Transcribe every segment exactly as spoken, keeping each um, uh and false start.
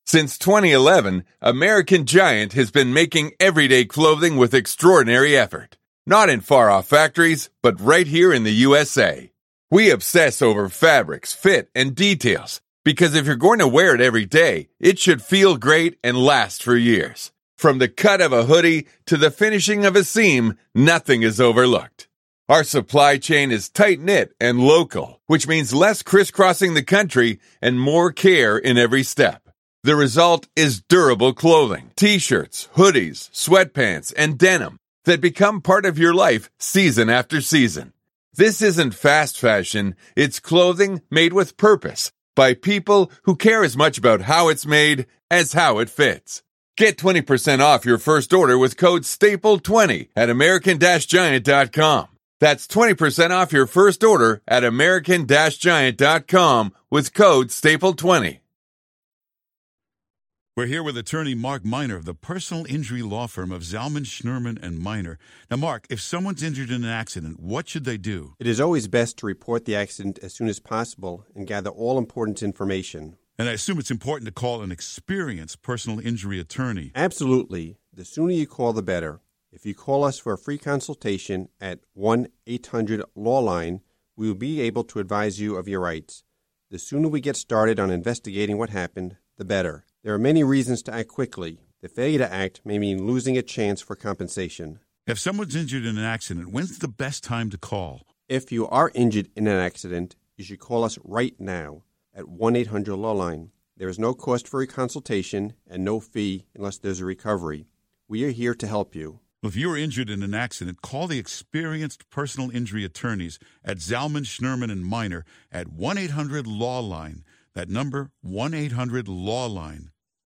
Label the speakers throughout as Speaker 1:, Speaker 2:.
Speaker 1: Since twenty eleven, American Giant has been making everyday clothing with extraordinary effort. Not in far-off factories, but right here in the U S A. We obsess over fabrics, fit, and details, because if you're going to wear it every day, it should feel great and last for years. From the cut of a hoodie to the finishing of a seam, nothing is overlooked. Our supply chain is tight-knit and local, which means less crisscrossing the country and more care in every step. The result is durable clothing, t-shirts, hoodies, sweatpants, and denim that become part of your life season after season. This isn't fast fashion, it's clothing made with purpose by people who care as much about how it's made as how it fits. Get twenty percent off your first order with code staple twenty at American Giant dot com. That's twenty percent off your first order at American Giant dot com with code staple twenty.
Speaker 2: We're here with attorney Mark Miner of the personal injury law firm of Zalman, Schnerman, and Miner. Now, Mark, if someone's injured in an accident, what should they do?
Speaker 3: It is always best to report the accident as soon as possible and gather all important information.
Speaker 2: And I assume it's important to call an experienced personal injury attorney.
Speaker 3: Absolutely. The sooner you call, the better. If you call us for a free consultation at one eight hundred law line, we will be able to advise you of your rights. The sooner we get started on investigating what happened, the better. There are many reasons to act quickly. The failure to act may mean losing a chance for compensation.
Speaker 2: If someone's injured in an accident, when's the best time to call?
Speaker 3: If you are injured in an accident, you should call us right now at one eight hundred law line. There is no cost for a consultation and no fee unless there's a recovery. We are here to help you.
Speaker 2: If you're injured in an accident, call the experienced personal injury attorneys at Zalman, Schnerman, and Miner at one eight hundred law line. That number, one eight hundred law line.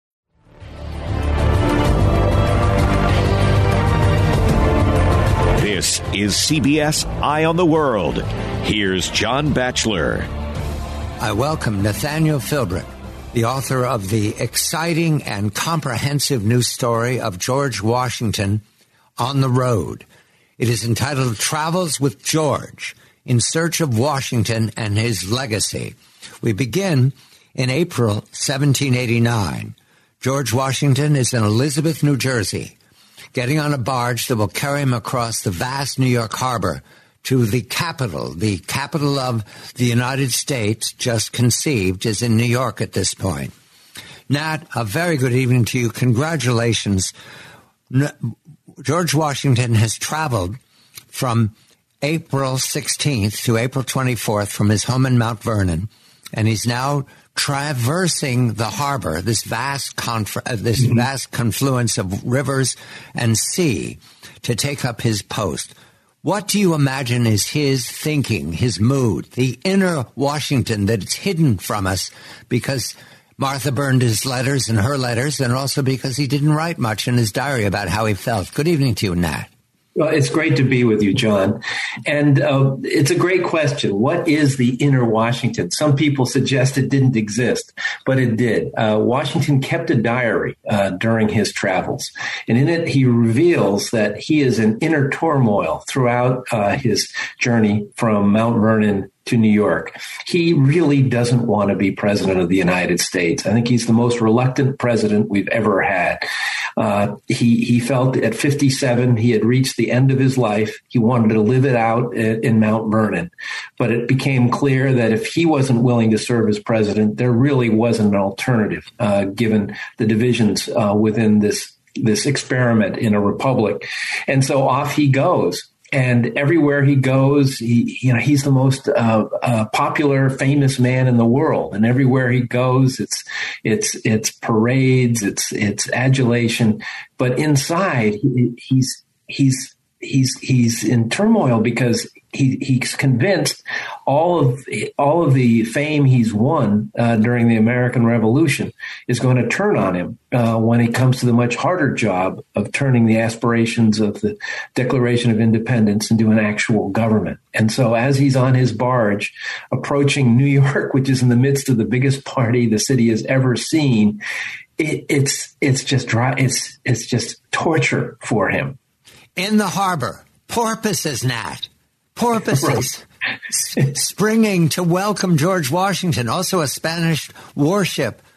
Speaker 4: This is C B S Eye on the World. Here's John Batchelor.
Speaker 5: I welcome Nathaniel Philbrick, the author of the exciting and comprehensive new story of George Washington, On the Road. It is entitled Travels with George, in Search of Washington and His Legacy. We begin in April seventeen eighty-nine. George Washington is in Elizabeth, New Jersey, getting on a barge that will carry him across the vast New York harbor to the capital. The capital of the United States, just conceived, is in New York at this point. Nat, a very good evening to you. Congratulations. George Washington has traveled from April sixteenth to April twenty-fourth from his home in Mount Vernon, and he's now traversing the harbor, this vast conf- uh, this mm-hmm. vast confluence of rivers and sea, to take up his post. What do you imagine is his thinking, his mood, the inner Washington that's hidden from us because Martha burned his letters and her letters, and also because he didn't write much in his diary about how he felt? Good evening to you, Nat.
Speaker 6: Well, it's great to be with you, John. And uh, it's a great question. What is the inner Washington? Some people suggest it didn't exist, but it did. Uh, Washington kept a diary uh, during his travels. And in it, he reveals that he is in inner turmoil throughout uh, his journey from Mount Vernon to New York. He really doesn't want to be president of the United States. I think he's the most reluctant president we've ever had. Uh, he, he felt at fifty-seven, he had reached the end of his life. He wanted to live it out in, in Mount Vernon. But it became clear that if he wasn't willing to serve as president, there really wasn't an alternative, uh, given the divisions uh, within this, this experiment in a republic. And so off he goes. And everywhere he goes, he, you know, he's the most uh, uh, popular, famous man in the world. And everywhere he goes, it's it's it's parades, it's it's adulation. But inside, he, he's he's he's he's in turmoil because he he's convinced all of all of the fame he's won uh, during the American Revolution is going to turn on him uh, when he comes to the much harder job of turning the aspirations of the Declaration of Independence into an actual government. And so as he's on his barge approaching New York, which is in the midst of the biggest party the city has ever seen, it, it's it's just dry. It's it's just torture for him.
Speaker 5: In the harbor, porpoises, Nat. Porpoises right. springing to welcome George Washington. Also a Spanish warship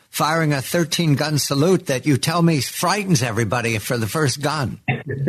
Speaker 5: firing a thirteen-gun salute that you tell me frightens everybody for the first gun.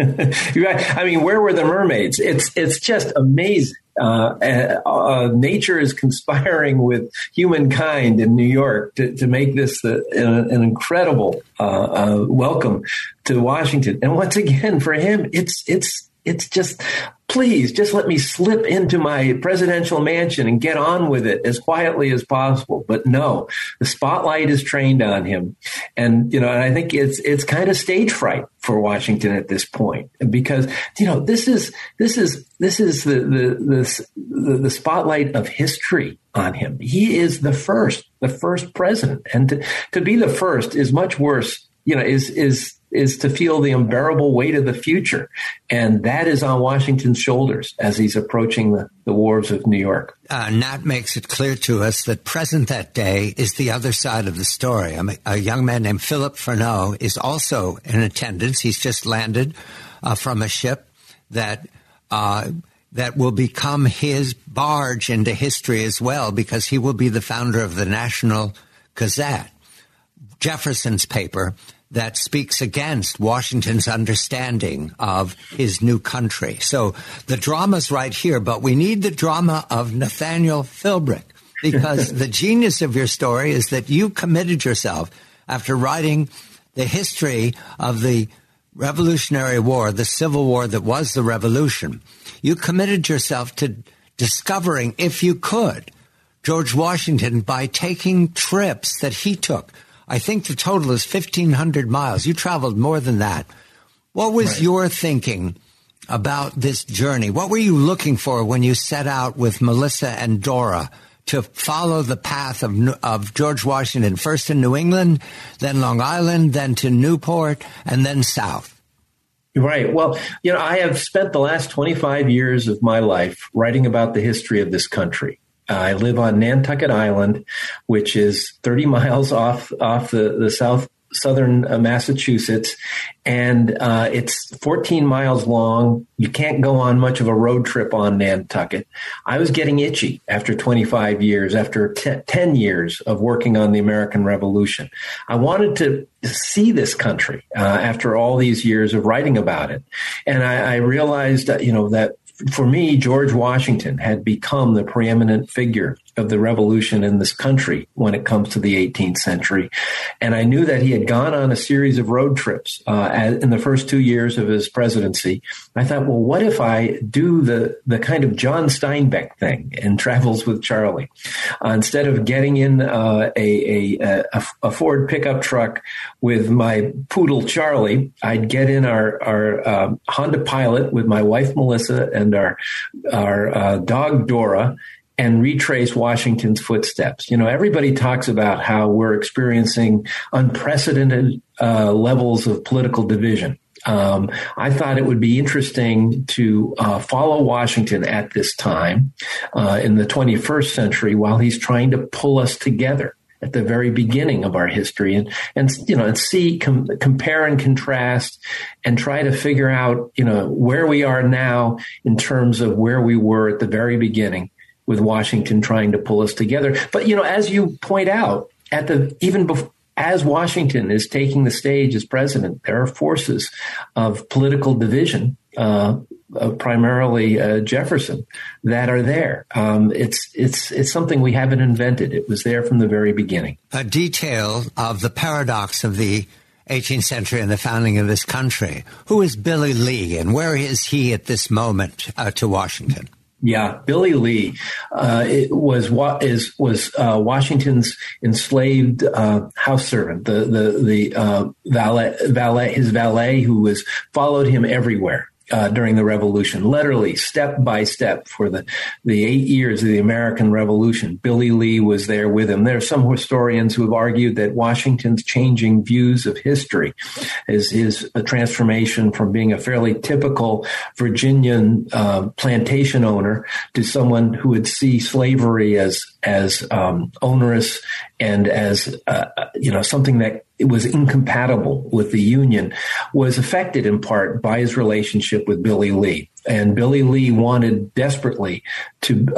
Speaker 6: Right. I mean, where were the mermaids? It's it's just amazing. Uh, uh, nature is conspiring with humankind in New York to, to make this uh, an, an incredible uh, uh, welcome to Washington. And once again, for him, it's it's it's just, please, just let me slip into my presidential mansion and get on with it as quietly as possible. But no, the spotlight is trained on him. And, you know, and I think it's it's kind of stage fright for Washington at this point, because, you know, this is this is this is the the the, the spotlight of history on him. He is the first, the first president. And to, to be the first is much worse, you know, is is is to feel the unbearable weight of the future. And that is on Washington's shoulders as he's approaching the, the wharves of New York.
Speaker 5: Uh, Nat makes it clear to us that present that day is the other side of the story. I mean, a young man named Philip Freneau is also in attendance. He's just landed uh, from a ship that uh, that will become his barge into history as well, because he will be the founder of the National Gazette, Jefferson's paper that speaks against Washington's understanding of his new country. So the drama's right here, but we need the drama of Nathaniel Philbrick, because the genius of your story is that you committed yourself, after writing the history of the Revolutionary War, the Civil War that was the Revolution, you committed yourself to discovering, if you could, George Washington by taking trips that he took. I think the total is fifteen hundred miles. You traveled more than that. What was right. your thinking about this journey? What were you looking for when you set out with Melissa and Dora to follow the path of, of George Washington, first in New England, then Long Island, then to Newport, and then south?
Speaker 6: Right. Well, you know, I have spent the last twenty-five years of my life writing about the history of this country. I live on Nantucket Island, which is thirty miles off off the, the south southern uh, Massachusetts, and uh, it's fourteen miles long. You can't go on much of a road trip on Nantucket. I was getting itchy after twenty-five years, after t- ten years of working on the American Revolution. I wanted to see this country uh, after all these years of writing about it, and I, I realized, uh, you know, that for me, George Washington had become the preeminent figure of the revolution in this country when it comes to the eighteenth century. And I knew that he had gone on a series of road trips uh, in the first two years of his presidency. I thought, well, what if I do the, the kind of John Steinbeck thing in Travels with Charlie? Uh, instead of getting in uh, a, a, a, a Ford pickup truck with my poodle Charlie, I'd get in our, our uh, Honda Pilot with my wife Melissa and our, our uh, dog Dora, and retrace Washington's footsteps. You know, everybody talks about how we're experiencing unprecedented uh, levels of political division. Um, I thought it would be interesting to uh, follow Washington at this time uh, in the twenty-first century while he's trying to pull us together at the very beginning of our history, and, and you know, and see, com- compare and contrast and try to figure out, you know, where we are now in terms of where we were at the very beginning, with Washington trying to pull us together. But, you know, as you point out, at the even before, as Washington is taking the stage as president, there are forces of political division, uh, uh, primarily uh, Jefferson, that are there. Um, it's it's it's something we haven't invented. It was there from the very beginning.
Speaker 5: A detail of the paradox of the eighteenth century and the founding of this country. Who is Billy Lee, and where is he at this moment uh, to Washington?
Speaker 6: Yeah, Billy Lee uh, it was is was uh, Washington's enslaved uh, house servant, the the the uh, valet, valet, his valet, who was followed him everywhere uh, during the Revolution, literally step by step for the the eight years of the American Revolution. Billy Lee was there with him. There are some historians who have argued that Washington's changing views of history is his a transformation from being a fairly typical Virginian uh, plantation owner to someone who would see slavery as as um, onerous and as uh, you know something that it was incompatible with the Union, was affected in part by his relationship with Billy Lee. And Billy Lee wanted desperately to uh,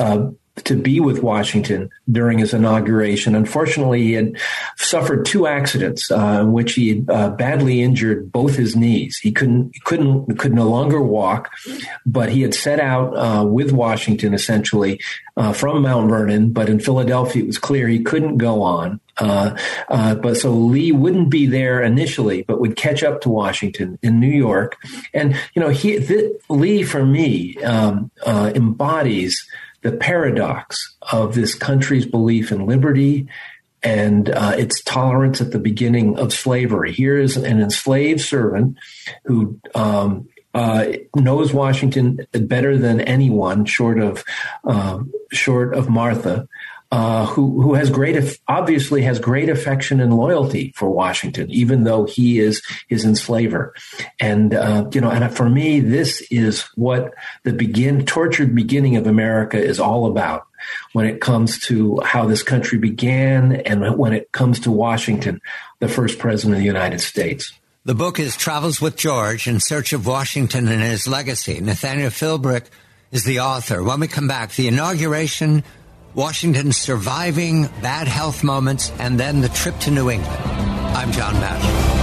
Speaker 6: to be with Washington during his inauguration. Unfortunately, he had suffered two accidents uh, in which he had uh, badly injured both his knees. He couldn't couldn't could no longer walk, but he had set out uh, with Washington essentially uh, from Mount Vernon. But in Philadelphia, it was clear he couldn't go on. Uh, uh, but so Lee wouldn't be there initially, but would catch up to Washington in New York. And you know, he th- Lee for me um, uh, embodies the paradox of this country's belief in liberty and uh, its tolerance at the beginning of slavery. Here is an enslaved servant who um, uh, knows Washington better than anyone, short of uh, short of Martha, uh, who who has great, obviously has great affection and loyalty for Washington, even though he is his enslaver. And uh, you know, and for me, this is what the begin tortured beginning of America is all about. When it comes to how this country began and when it comes to Washington, the first president of the United States.
Speaker 5: The book is Travels with George in Search of Washington and His Legacy. Nathaniel Philbrick is the author. When we come back, the inauguration, Washington's surviving bad health moments, and then the trip to New England. I'm John Batchelor.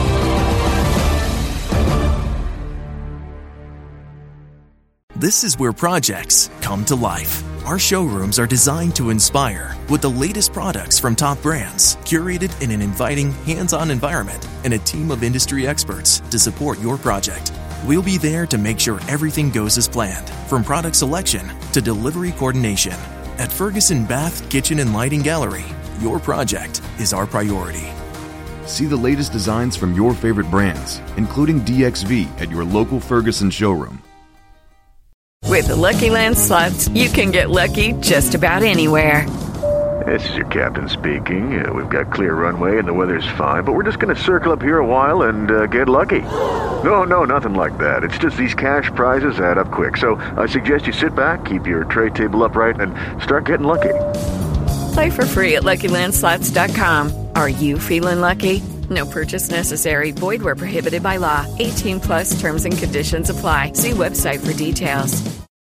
Speaker 7: This is where projects come to life. Our showrooms are designed to inspire with the latest products from top brands, curated in an inviting, hands-on environment, and a team of industry experts to support your project. We'll be there to make sure everything goes as planned, from product selection to delivery coordination. At Ferguson Bath, Kitchen and Lighting Gallery, your project is our priority.
Speaker 8: See the latest designs from your favorite brands, including D X V, at your local Ferguson showroom.
Speaker 9: With the Lucky Land Slots, you can get lucky just about anywhere.
Speaker 10: This is your captain speaking. Uh, we've got clear runway and the weather's fine, but we're just going to circle up here a while and uh, get lucky. No, no, nothing like that. It's just these cash prizes add up quick. So I suggest you sit back, keep your tray table upright, and start getting lucky.
Speaker 9: Play for free at Lucky Land Slots dot com. Are you feeling lucky? No purchase necessary. Void where prohibited by law. eighteen plus terms and conditions apply. See website for details.